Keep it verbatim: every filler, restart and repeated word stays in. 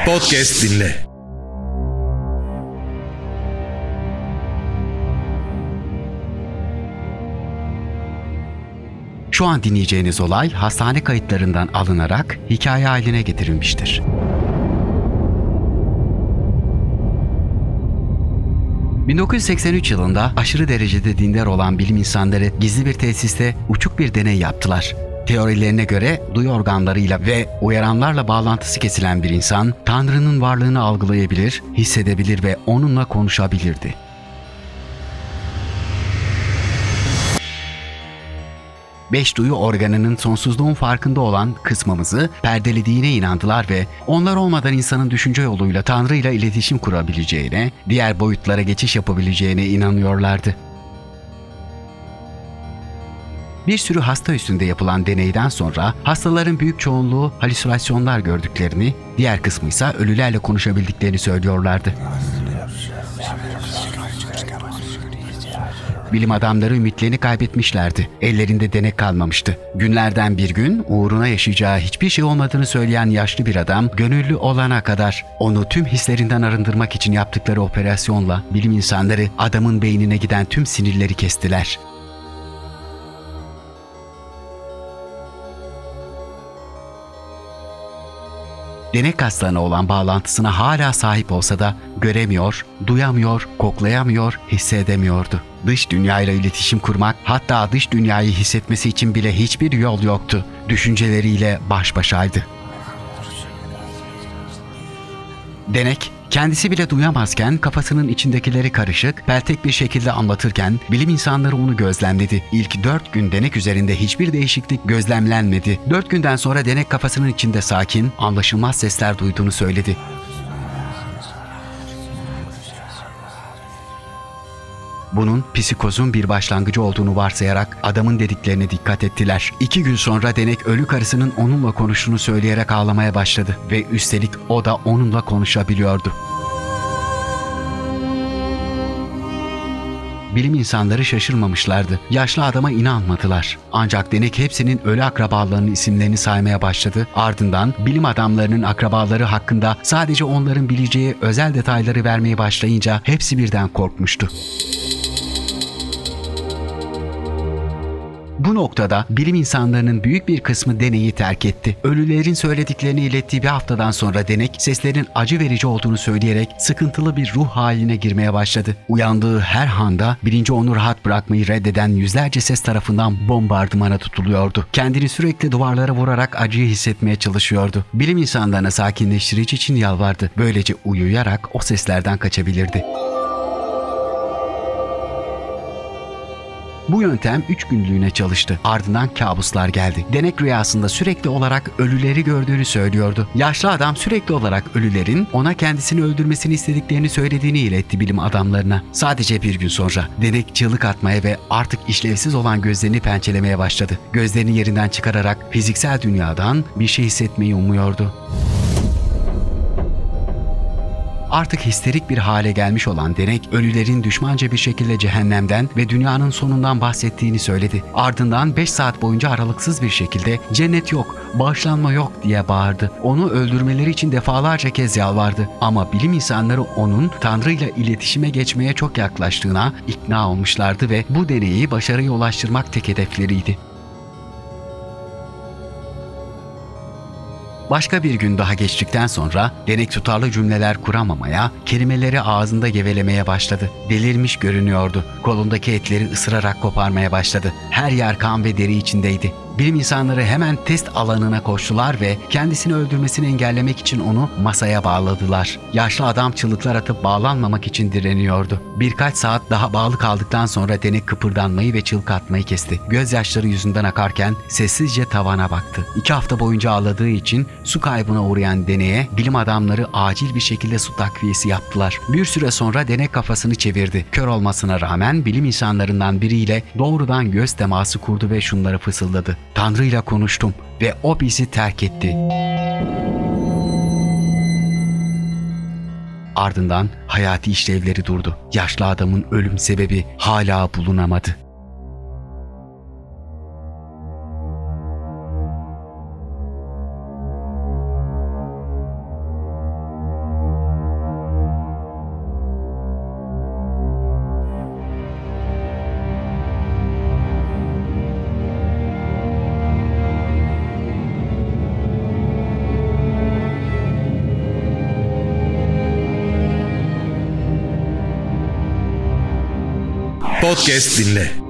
Podcast dinle. Şu an dinleyeceğiniz olay hastane kayıtlarından alınarak hikaye haline getirilmiştir. bin dokuz yüz seksen üç yılında aşırı derecede dindar olan bilim insanları gizli bir tesiste uçuk bir deney yaptılar. Teorilerine göre duyu organlarıyla ve uyaranlarla bağlantısı kesilen bir insan, Tanrı'nın varlığını algılayabilir, hissedebilir ve onunla konuşabilirdi. Beş duyu organının sonsuzluğun farkında olan kısmımızı perdelediğine inandılar ve onlar olmadan insanın düşünce yoluyla Tanrı ile iletişim kurabileceğine, diğer boyutlara geçiş yapabileceğine inanıyorlardı. Bir sürü hasta üstünde yapılan deneyden sonra hastaların büyük çoğunluğu halüsinasyonlar gördüklerini, diğer kısmı ise ölülerle konuşabildiklerini söylüyorlardı. Bilim adamları ümitlerini kaybetmişlerdi. Ellerinde denek kalmamıştı. Günlerden bir gün uğruna yaşayacağı hiçbir şey olmadığını söyleyen yaşlı bir adam, gönüllü olana kadar onu tüm hislerinden arındırmak için yaptıkları operasyonla bilim insanları adamın beynine giden tüm sinirleri kestiler. Denek hastalarına olan bağlantısına hala sahip olsa da göremiyor, duyamıyor, koklayamıyor, hissedemiyordu. Dış dünyayla iletişim kurmak, hatta dış dünyayı hissetmesi için bile hiçbir yol yoktu. Düşünceleriyle baş başaydı. Denek, kendisi bile duyamazken kafasının içindekileri karışık, peltek bir şekilde anlatırken bilim insanları onu gözlemledi. İlk dört gün denek üzerinde hiçbir değişiklik gözlemlenmedi. Dört günden sonra denek kafasının içinde sakin, anlaşılmaz sesler duyduğunu söyledi. Bunun psikozun bir başlangıcı olduğunu varsayarak adamın dediklerine dikkat ettiler. İki gün sonra denek ölü karısının onunla konuştuğunu söyleyerek ağlamaya başladı ve üstelik o da onunla konuşabiliyordu. Bilim insanları şaşırmamışlardı. Yaşlı adama inanmadılar. Ancak denek hepsinin ölü akrabalarının isimlerini saymaya başladı. Ardından bilim adamlarının akrabaları hakkında sadece onların bileceği özel detayları vermeye başlayınca hepsi birden korkmuştu. Bu noktada bilim insanlarının büyük bir kısmı deneyi terk etti. Ölülerin söylediklerini ilettiği bir haftadan sonra denek seslerin acı verici olduğunu söyleyerek sıkıntılı bir ruh haline girmeye başladı. Uyandığı her anda bilinci onu rahat bırakmayı reddeden yüzlerce ses tarafından bombardımana tutuluyordu. Kendini sürekli duvarlara vurarak acıyı hissetmeye çalışıyordu. Bilim insanlarına sakinleştirici için yalvardı. Böylece uyuyarak o seslerden kaçabilirdi. Bu yöntem üç günlüğüne çalıştı. Ardından kabuslar geldi. Denek rüyasında sürekli olarak ölüleri gördüğünü söylüyordu. Yaşlı adam sürekli olarak ölülerin ona kendisini öldürmesini istediklerini söylediğini iletti bilim adamlarına. Sadece bir gün sonra denek çığlık atmaya ve artık işlevsiz olan gözlerini pençelemeye başladı. Gözlerini yerinden çıkararak fiziksel dünyadan bir şey hissetmeyi umuyordu. Artık histerik bir hale gelmiş olan denek, ölülerin düşmanca bir şekilde cehennemden ve dünyanın sonundan bahsettiğini söyledi. Ardından beş saat boyunca aralıksız bir şekilde cennet yok, bağışlanma yok diye bağırdı. Onu öldürmeleri için defalarca kez yalvardı. Ama bilim insanları onun Tanrı ile iletişime geçmeye çok yaklaştığına ikna olmuşlardı ve bu deneyi başarıya ulaştırmak tek hedefleriydi. Başka bir gün daha geçtikten sonra denek tutarlı cümleler kuramamaya, kelimeleri ağzında gevelemeye başladı. Delirmiş görünüyordu. Kolundaki etleri ısırarak koparmaya başladı. Her yer kan ve deri içindeydi. Bilim insanları hemen test alanına koştular ve kendisini öldürmesini engellemek için onu masaya bağladılar. Yaşlı adam çığlıklar atıp bağlanmamak için direniyordu. Birkaç saat daha bağlı kaldıktan sonra denek kıpırdanmayı ve çığlık atmayı kesti. Gözyaşları yüzünden akarken sessizce tavana baktı. İki hafta boyunca ağladığı için su kaybına uğrayan deneğe bilim adamları acil bir şekilde su takviyesi yaptılar. Bir süre sonra denek kafasını çevirdi. Kör olmasına rağmen bilim insanlarından biriyle doğrudan göz teması kurdu ve şunları fısıldadı. Tanrı'yla konuştum ve o bizi terk etti. Ardından hayati işlevleri durdu. Yaşlı adamın ölüm sebebi hala bulunamadı. Podcast dinle.